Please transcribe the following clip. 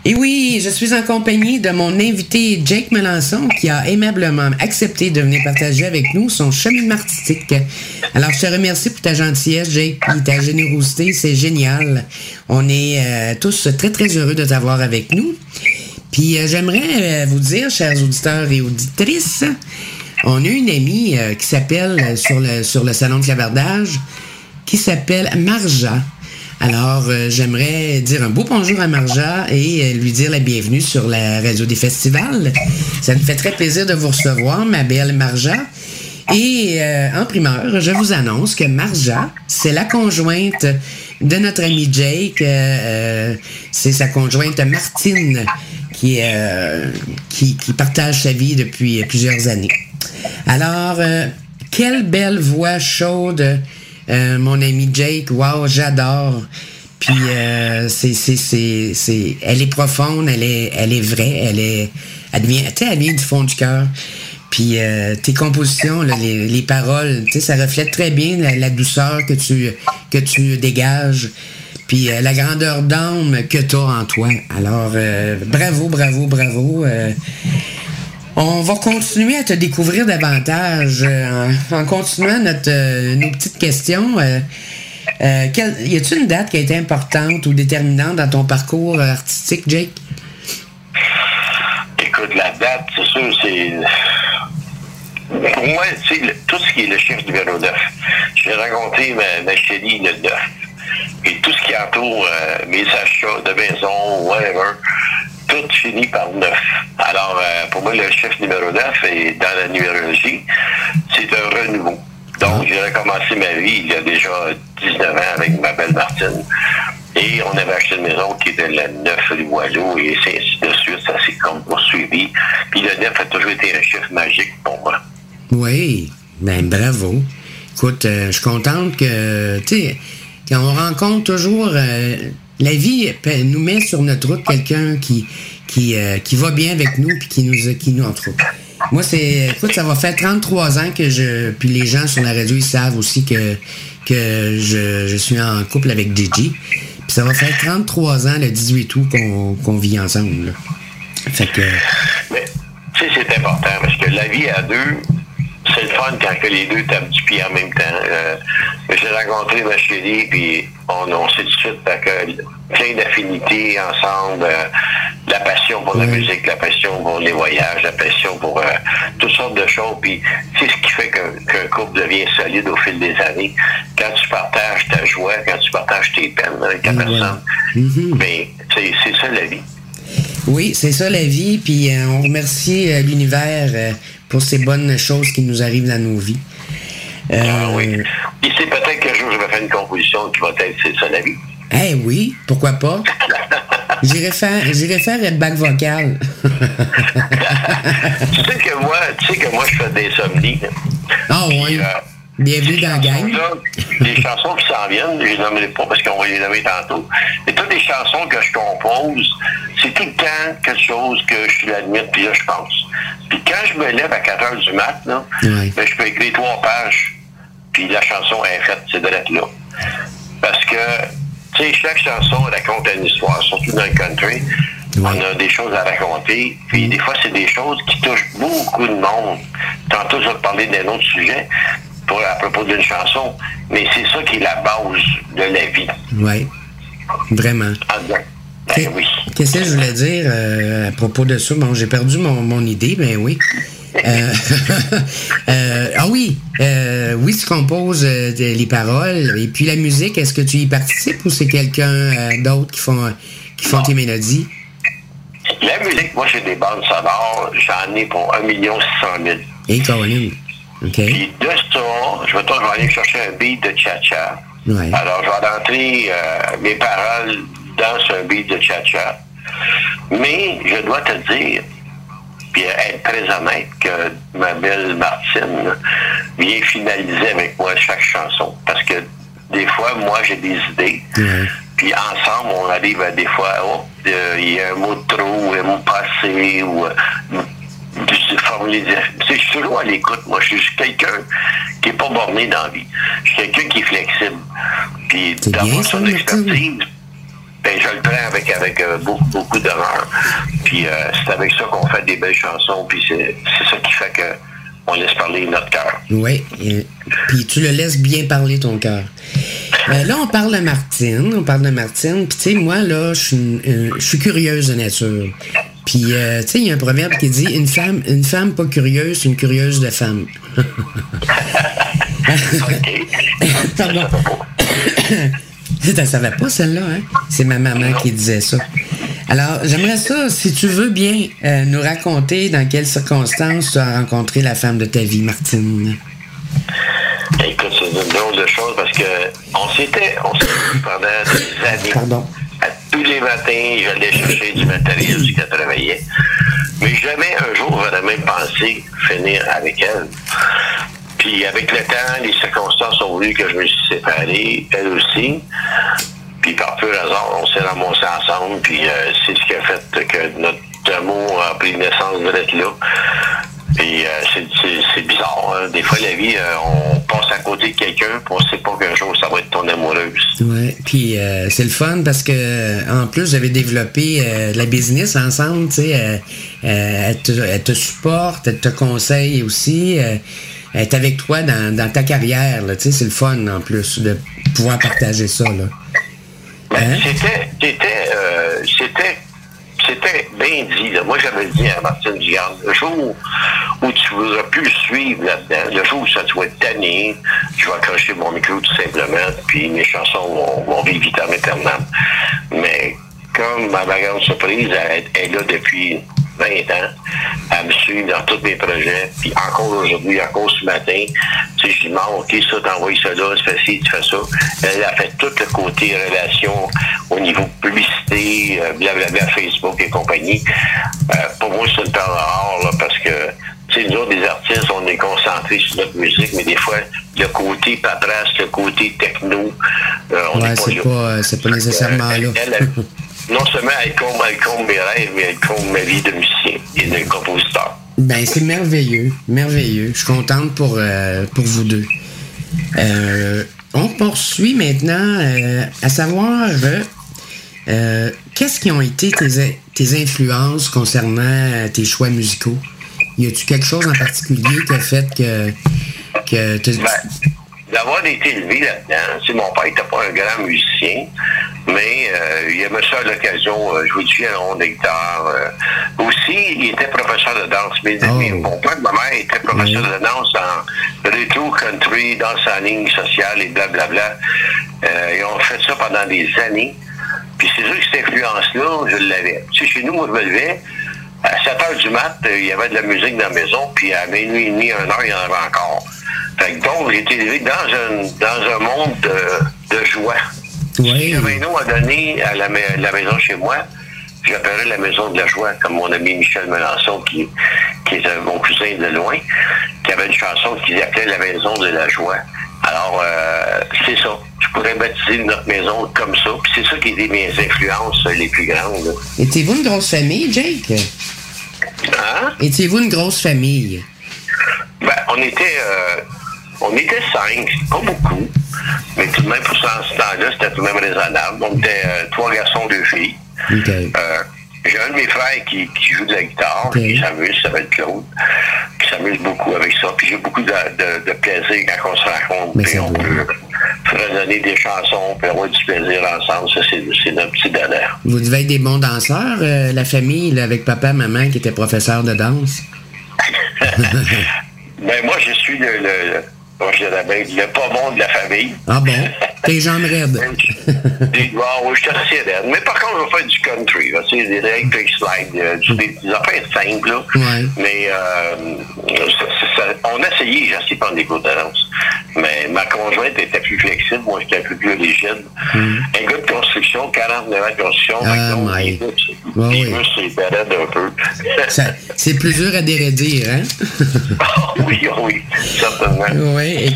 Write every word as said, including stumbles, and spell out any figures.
Et oui, je suis en compagnie de mon invité Jake Melançon qui a aimablement accepté de venir partager avec nous son cheminement artistique. Alors, je te remercie pour ta gentillesse, Jake, et ta générosité, c'est génial. On est euh, tous très, très heureux de t'avoir avec nous. Puis, euh, j'aimerais euh, vous dire, chers auditeurs et auditrices, on a une amie euh, qui s'appelle, euh, sur le, sur le salon de clavardage, qui s'appelle Marja. Alors, euh, j'aimerais dire un beau bonjour à Marja et euh, lui dire la bienvenue sur la radio des festivals. Ça me fait très plaisir de vous recevoir, ma belle Marja. Et euh, en primeur, je vous annonce que Marja, c'est la conjointe de notre ami Jake. Euh, euh, c'est sa conjointe Martine qui, euh, qui, qui partage sa vie depuis plusieurs années. Alors, euh, quelle belle voix chaude! Euh, mon ami Jake, wow, j'adore. Puis euh, c'est, c'est, c'est, c'est, elle est profonde, elle est, elle est vraie, elle est, elle vient, tu sais, elle vient du fond du cœur. Puis euh, tes compositions, là, les, les paroles, tu sais, ça reflète très bien la, la douceur que tu, que tu dégages. Puis euh, la grandeur d'âme que tu as en toi. Alors, euh, bravo, bravo, bravo. Euh, On va continuer à te découvrir davantage euh, en, en continuant notre, euh, nos petites questions. Euh, euh, quelle, y a-t-il une date qui a été importante ou déterminante dans ton parcours artistique, Jake? Écoute, la date, c'est sûr, c'est... Pour moi, tu sais, tout ce qui est le chiffre numéro neuf. J'ai rencontré ma, ma chérie le neuf. Et tout ce qui entoure euh, mes achats de maison, whatever, tout finit par neuf. Alors, euh, pour moi, le chiffre numéro neuf, est dans la numérologie, c'est un renouveau. Donc, j'ai recommencé ma vie il y a déjà dix-neuf ans avec ma belle Martine. Et on avait acheté une maison qui était la neuf rue Boileau, et c'est ainsi de suite, ça s'est comme poursuivi. Puis le neuf a toujours été un chiffre magique pour moi. Oui, ben bravo. Écoute, euh, je suis contente que, tu sais, quand on rencontre toujours... Euh, la vie nous met sur notre route quelqu'un qui qui, euh, qui va bien avec nous puis qui nous qui nous entre. Moi, c'est écoute, ça va faire trente-trois ans que je puis les gens sur la radio ils savent aussi que que je, je suis en couple avec Gigi. Puis ça va faire trente-trois ans le dix-huit août qu'on qu'on vit ensemble. Là. Fait que mais tu sais, c'est important parce que la vie à deux, c'est le fun quand que les deux tapent du pied en même temps. Euh, j'ai rencontré ma chérie, puis on, on sait tout de suite que plein d'affinités ensemble, euh, la passion pour la musique, la passion pour les voyages, la passion pour euh, toutes sortes de choses. Puis c'est ce qui fait qu'un, qu'un couple devient solide au fil des années. Quand tu partages ta joie, quand tu partages tes peines avec la mmh, personne, mmh. ben, c'est, c'est ça la vie. Oui, c'est ça la vie, puis euh, on remercie euh, l'univers euh, pour ces bonnes choses qui nous arrivent dans nos vies. Euh, ah oui. Puis c'est peut-être qu'un jour je vais faire une composition qui va être C'est ça la vie. Eh hey, oui, pourquoi pas? J'irai faire, j'irai faire le bac vocal. tu sais que moi, tu sais que moi je fais des insomnies. Ah oui. Euh, Bienvenue dans la gang. Les chansons qui s'en viennent, je les nommerai pas parce qu'on va les nommer tantôt. Et toutes les chansons que je compose, c'est tout le temps quelque chose que je l'admire, puis là, je pense. Puis quand je me lève à quatre heures du mat, là, oui. ben, je peux écrire trois pages, puis la chanson est faite, c'est de l'être là. Parce que, tu sais, chaque chanson raconte une histoire, surtout dans le country. Oui. On a des choses à raconter, puis des fois, c'est des choses qui touchent beaucoup de monde. Tantôt, je vais te parler d'un autre sujet, pour, à propos d'une chanson, mais c'est ça qui est la base de la vie. Oui, vraiment. Ah, ben, ben oui. Qu'est-ce que je voulais dire euh, à propos de ça? Bon, j'ai perdu mon, mon idée, ben oui. euh, euh, ah oui, euh, oui, tu composes euh, les paroles, et puis la musique, est-ce que tu y participes ou c'est quelqu'un euh, d'autre qui font, qui font tes mélodies? La musique, moi, j'ai des bandes sonores, j'en ai pour un million six cent mille. Et Colin. Okay. Puis de ça, je vais, je vais aller chercher un beat de cha-cha. Ouais. Alors, je vais rentrer euh, mes paroles dans ce beat de cha-cha. Mais je dois te dire, puis être très honnête, que ma belle Martine vient finaliser avec moi chaque chanson. Parce que des fois, moi, j'ai des idées. Ouais. Puis ensemble, on arrive à des fois, oh, il euh, y a un mot de trop, un mot passé, ou... Euh, je suis toujours à l'écoute. Moi, je suis quelqu'un qui n'est pas borné dans la vie. Je suis quelqu'un qui est flexible. Puis, d'avoir son expertise, ben, je le prends avec, avec euh, beaucoup, beaucoup d'honneur. Puis euh, c'est avec ça qu'on fait des belles chansons, puis c'est, c'est ça qui fait que on laisse parler notre cœur. Oui, puis tu le laisses bien parler ton cœur. Euh, là, on parle de Martine, on parle de Martine, puis tu sais, moi, là, je suis euh, je suis curieuse de nature. Puis, euh, tu sais, il y a un proverbe qui dit « Une femme une femme pas curieuse, c'est une curieuse de femme. » Pardon. Tu ne savais pas, celle-là, hein? C'est ma maman qui disait ça. Alors, j'aimerais ça, si tu veux bien euh, nous raconter dans quelles circonstances tu as rencontré la femme de ta vie, Martine. Écoute, c'est une drôle de chose parce que on s'était, on s'était vu pendant des années. Pardon. À tous les matins, j'allais chercher du matériel jusqu'à travailler. Mais jamais un jour, j'aurais même pensé finir avec elle. Puis avec le temps, les circonstances ont voulu que je me suis séparé, elle aussi. Puis par peu hasard, on s'est ramassés ensemble, puis euh, c'est ce qui a fait que notre amour a pris naissance de l'être là. Puis euh, c'est, c'est, c'est bizarre, hein? Des fois, la vie, euh, on passe à côté de quelqu'un, puis on sait pas qu'un jour, ça va être ton amoureuse. Oui, puis euh, c'est le fun parce que en plus, vous avez développé euh, la business ensemble, tu sais. Euh, euh, elle, te, elle te supporte, elle te conseille aussi. Euh, elle est avec toi dans, dans ta carrière, là, tu sais. C'est le fun, en plus, de pouvoir partager ça, là. Ben, c'était, c'était, euh, c'était, c'était bien dit. Là. Moi, j'avais dit à Martine Dugarde, le jour où tu voudras plus le suivre là-dedans, le jour où ça tu vas être tanné, je vais accrocher mon micro tout simplement, puis mes chansons vont, vont vivre vitam aeternam. Mais comme ma grande surprise, elle, elle est là depuis vingt ans, elle me suit dans tous mes projets, puis encore aujourd'hui, encore ce matin, tu sais, je lui demande, OK, ça, t'envoies ça là, tu fais ci, tu fais ça. Elle a fait tout le côté relations au niveau publicité, euh, blablabla, Facebook et compagnie. Euh, pour moi, c'est une perle rare, là, parce que, tu sais, nous autres, les artistes, on est concentrés sur notre musique, mais des fois, le côté paperasse, le côté techno, euh, on ouais, n'est pas c'est là. Pas, c'est pas nécessairement euh, là. Elle, elle, non seulement elle comble, elle comble mes rêves, mais elle comble ma vie de musicien et de compositeur. Ben, c'est merveilleux, merveilleux. Je suis contente pour, euh, pour vous deux. Euh, on poursuit maintenant euh, à savoir euh, euh, qu'est-ce qui ont été tes, tes influences concernant euh, tes choix musicaux? Y a-tu quelque chose en particulier qui a fait que... que t'as... Ben, d'avoir été élevé là-dedans, tu sais, mon père n'était pas un grand musicien, mais euh, il aimait ça à l'occasion, euh, jouer du violon, de guitare. Euh. Aussi, il était professeur de danse. Mes Oh. amis, mon père et ma mère étaient professeurs Oui. de danse en rétro country, danse en ligne sociale et blablabla. Euh, ils ont fait ça pendant des années. Puis c'est sûr que cette influence-là, je l'avais. Tu sais, chez nous, moi, je me levais, à sept heures du mat, euh, il y avait de la musique dans la maison, puis à minuit et demi, une heure, il y en avait encore. Fait que donc, j'ai été élevé dans un, dans un monde de, de joie. Oui. Si j'avais un nom à donner à la, la maison chez moi, j'appellerais la maison de la joie, comme mon ami Michel Melançon, qui, qui est mon cousin de loin, qui avait une chanson qui s'appelait La maison de la joie. Alors, euh, c'est ça. Je pourrais baptiser notre maison comme ça. Puis c'est ça qui était mes influences les plus grandes. Là. Étiez-vous une grosse famille, Jake? Hein? Étiez-vous une grosse famille? Ben, on était... Euh, On était cinq, pas beaucoup, mais tout de même, pour ce temps-là, c'était tout de même raisonnable. On était euh, trois garçons, deux filles. Okay. Euh, j'ai un de mes frères qui, qui joue de la guitare, okay. Qui s'amuse, ça s'appelle Claude, qui s'amuse beaucoup avec ça. Puis j'ai beaucoup de, de, de plaisir quand on se rencontre, puis on peut redonner des chansons, puis avoir du plaisir ensemble. Ça, c'est, c'est notre petit donneur. Vous devez être des bons danseurs, euh, la famille, là, avec papa, maman, qui étaient professeurs de danse? Ben moi, je suis le... le Moi, je dirais bien, le pas bon de la famille. Ah bon? Tes jambes raides. Des, bon, oui, je suis assez raide. Mais par contre, je vais faire du country, là, tu sais, des electric slide, euh, des, des affaires simples, là. Ouais. Mais euh, ça, ça, on a essayé, j'ai essayé de prendre des cours de danse. Mais ma conjointe était plus flexible, moi, j'étais un peu plus rigide. Mm. Un gars de construction, quarante-neuf ans de construction, ah, donc, my. les muscles, oh, les muscles, oui. C'est raide un peu. Ça, c'est plus dur à dérédir, hein? Oh, oui, oui, certainement. Oui.